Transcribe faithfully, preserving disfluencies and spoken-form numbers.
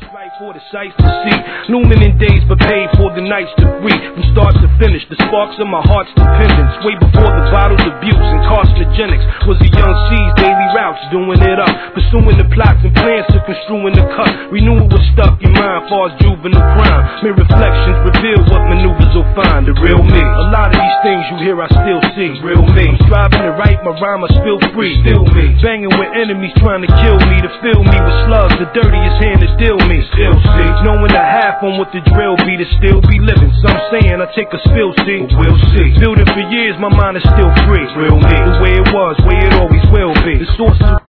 right for the sights to see. Looming in days but paid for the nights to breathe. From start to finish, the sparks of my heart's dependence. Way before the bottles, abuse, and carcinogenics. Was a young C's daily routes, doing it up. Pursuing the plots and plans to construing the cut. We knew it was stuck in mind, far as juvenile crime. Mere reflections reveal what maneuvers will find. The real me. A lot of these things you hear I still see. Real me. I'm striving to write my rhyme, I spill free. Still me. Banging with enemies trying to kill me. To fill me with slugs, the dirtiest hand to deal me. Still see. Knowing the half on what the drill be to still be living. Some saying I take a spill, see. But we'll see. Building for years, my mind is still free. Real me. The way it was, way it always will be. The source of